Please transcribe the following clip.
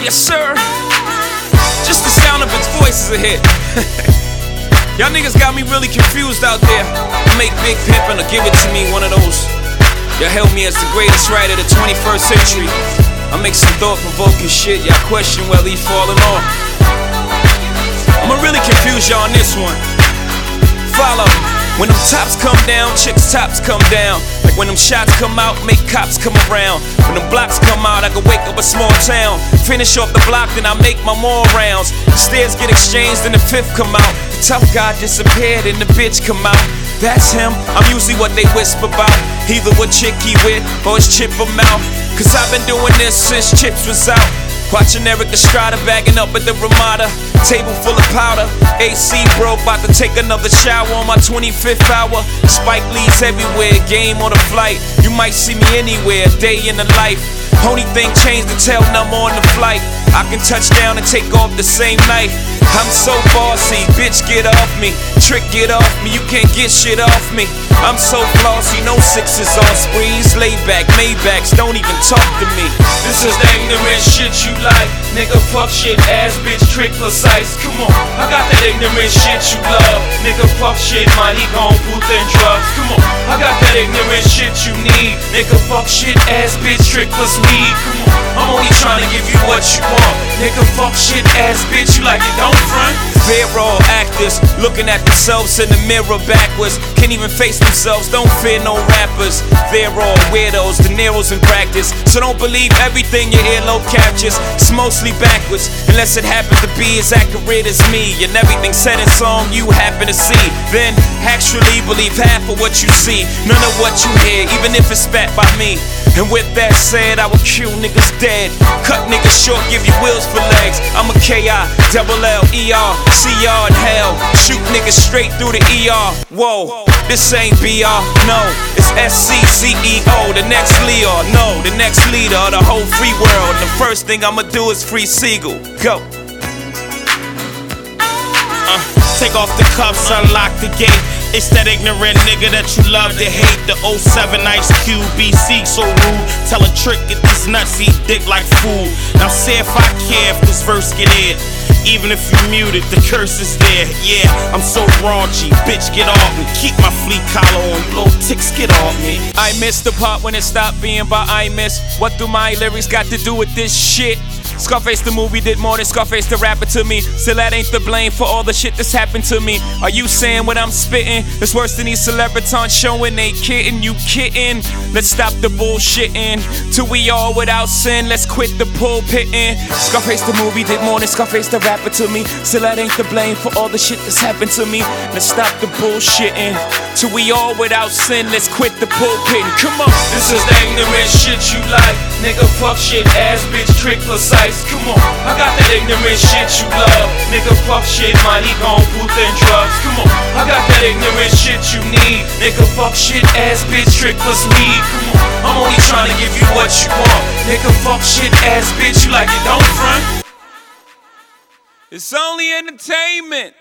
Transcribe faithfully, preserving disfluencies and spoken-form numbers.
Yes, sir. Just the sound of its voice is a hit. Y'all niggas got me really confused out there. Make Big Pimpin' or give it to me, one of those. Y'all hailed me as the greatest writer of the twenty-first century. I make some thought-provoking shit. Y'all question whether he falling off. I'ma really confuse y'all on this one. Follow. When them tops come down, chicks' tops come down. Like when them shots come out, make cops come around. When them blocks come out, I can wake up a small town. Finish off the block, then I make my more rounds. The stairs get exchanged, and the fifth come out. The tough guy disappeared, and the bitch come out. That's him, I'm usually what they whisper about. Either what chick he with, or his chip or mouth. Cause I've been doing this since Chips was out. Watching Eric Estrada bagging up at the Ramada. Table full of powder, A C broke, about to take another shower on my twenty-fifth hour. Spike Lee's everywhere, game on the flight. You might see me anywhere, day in the life. Only thing changed, the tail number on the flight. I can touch down and take off the same night. I'm so bossy, bitch get off me. Trick get off me, you can't get shit off me. I'm so flossy, no sixes on sprees. Laid back, Maybachs, don't even talk to me. This is the ignorant shit you like. Nigga fuck shit, ass bitch, trick precise. Come on, I got that ignorant shit you love. Nigga fuck shit, money gon' booth and drugs. Come on, I got that ignorant shit you need. Nigga fuck shit, ass bitch, trick plus weed. Come on, I'm only trying to give you what you want. Nigga fuck shit, ass bitch, you like it, don't front. They're all actors, looking at themselves in the mirror backwards. Can't even face themselves, don't fear no rappers. They're all weirdos, De Niro's in practice. So don't believe everything your earlobe captures. It's mostly backwards, unless it happens to be as accurate as me. And everything said in song you happen to see. Then actually believe half of what you see, none of what you hear, even if it's spat by me. And with that said, I will kill niggas dead. Cut niggas short, give you wheels for legs. I'm a K I, double L, E R, C R in hell. Shoot niggas straight through the E R. Whoa, this ain't B R, no. It's S C C E O, the next Leo. No, the next leader of the whole free world. The first thing I'ma do is free Siegel. Go. Uh, take off the cuffs, unlock the gate. It's that ignorant nigga that you love to hate. The oh seven Ice Cube, B C so rude. Tell a trick, get these nuts, eat dick like food. Now say if I care if this verse get aired. Even if you muted, the curse is there. Yeah, I'm so raunchy, bitch get off me. Keep my fleet collar on, you little ticks get off me. I missed the part when it stopped being by I miss. What do my lyrics got to do with this shit? Scarface the movie did more than Scarface the rapper to me. Still that ain't the blame for all the shit that's happened to me. Are you saying what I'm spitting it's worse than these celebrities showing they kidding? You kidding? Let's stop the bullshitting. Till we all without sin, let's quit the pulpitting. Scarface the movie did more than Scarface the rapper to me. Still that ain't the blame for all the shit that's happened to me. Let's stop the bullshitting. Till we all without sin, let's quit the pulpitting. Come on. This is the ignorant shit you like. Nigga fuck shit, ass bitch, trick precise. Come on, I got that ignorant shit you love. Nigga fuck shit, money gon' booth and drugs. Come on, I got that ignorant shit you need. Nigga fuck shit, ass bitch, trick plus weed. Come on, I'm only trying to give you what you want. Nigga fuck shit, ass bitch, you like it, don't front. It's only entertainment.